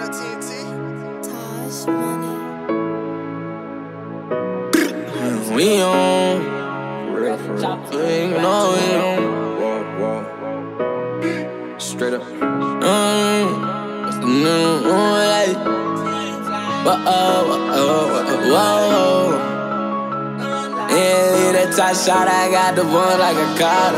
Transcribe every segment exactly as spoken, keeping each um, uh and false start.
Real T N T. Tosh Money. We on. You know we on. Straight up. Mm, what's the new like? Whoa, whoa, whoa, whoa. Yeah, that top shot, I got the one like a collar.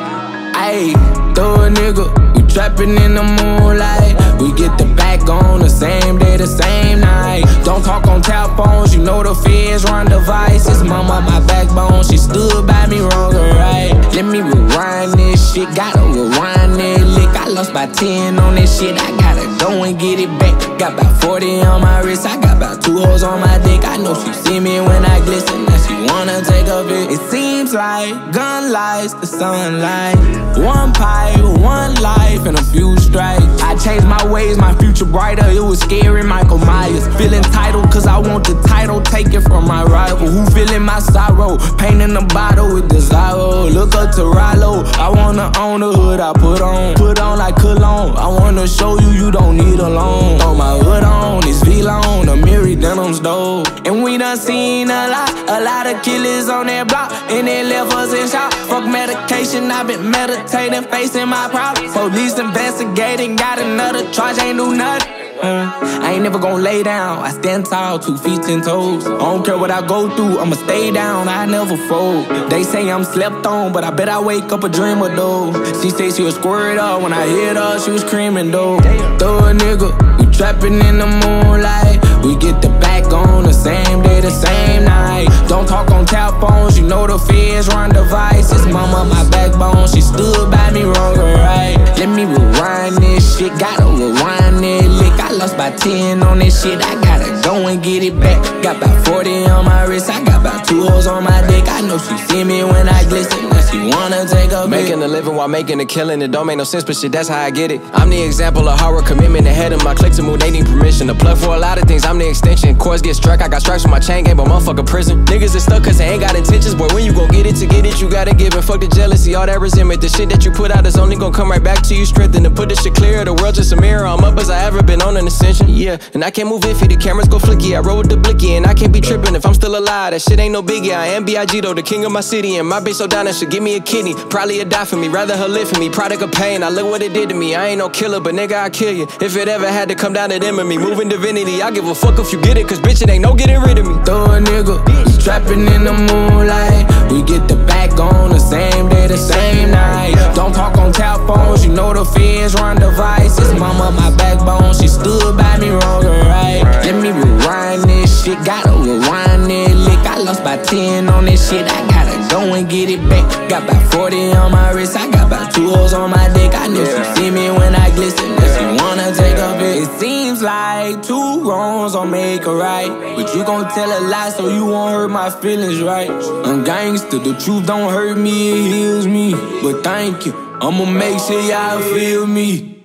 Ayy, throw a nigga, we trappin' in the moonlight. We get the back on the same day, the same night. Don't talk on tap phones, you know the feds run devices. Mama, my backbone, she stood by me wrong or right. Let me rewind this shit, gotta rewind that lick. I lost by ten on this shit, I gotta go and get it back. Got about forty on my wrist, I got about two hoes on my dick. I know she see me when I glisten, now she wanna take a bit. It seems like gun lights, the sunlight. One pipe, one life, and a few strikes. I changed my ways, my future brighter. It was scary, Michael Myers. Feeling entitled, cause I want the title. Take it from my rival. Who feeling my sorrow? Pain in the bottle with desire. Look up to Rallo. I wanna own the hood I put on. Put on like cologne. I wanna show you you don't need a loan. Throw my hood on, it's V-Lone. The Miri denims though. And we done seen a lot. A lot of killers on that block. And they left us in shock. Fuck medication, I've been meditating, facing my problems. Police investigating, got another charge, ain't do nothing. Uh, I ain't never gon' lay down. I stand tall, two feet, ten toes. I don't care what I go through, I'ma stay down, I never fold. They say I'm slept on, but I bet I wake up a dreamer though. She say she was squared up, when I hit her, she was screaming though. Throw a nigga, we trappin' in the moonlight. We get the back on the same day, the same night. Don't talk on tap phones, you know the feds run devices. Mama, my backbone, she stood by me wrong or right. Let me rewind this shit, gotta rewind that lick. I lost by ten on this shit, I gotta go and get it back. Got about forty on my wrist, I got about two hoes on my dick. I know she see me when I glisten, now she wanna take a bit. Making a living while making a killing, it don't make no sense, but shit, that's how I get it. I'm the example of hard work, commitment, ahead of my click to move, they need permission. To plug for a lot of things, I'm the extension. Course get struck, I got stripes with my chain game, but motherfucker prison. Niggas is stuck cause they ain't got intentions, boy, when you gon' get it, to get it, you gotta give and fuck the jealousy, all that resentment. The shit that you put out is only gon' come right back to you, strengthened. To put this shit clear, the world just a mirror, I'm up as I ever been on an ascension. Yeah, and I can't move iffy, the cameras go flicky. I roll with the blicky, and I can't be tripping if I'm still alive. That shit ain't no biggie. I am B I G though, the king of my city, and my bitch so down that should give me a kidney. Probably a die for me, rather her live for me. Product of pain, I look what it did to me. I ain't no killer, but nigga, I kill you. If it ever had to come down to them and me moving divinity, I give a fuck if you get it, cause bitch, it ain't no getting rid of me. Throw a nigga, we trappin' in the moonlight. We get the back on the same day, the same night. Don't talk on tap phones, you know the feds run devices. Mama, my backbone, she stood by me wrong or right. Let me rewind this shit, gotta rewind that lick. I lost by ten on this shit, I gotta go and get it back. Got about forty on my wrist, I got about two hoes on my dick. I know she see me when I glisten, now she wanna take a bit. It seems like two wrongs don't make a right, but you gon' tell a lie so you won't hurt my feelings, right? I'm gangster, the truth don't hurt me, it heals me. But thank you, I'ma make sure y'all feel me.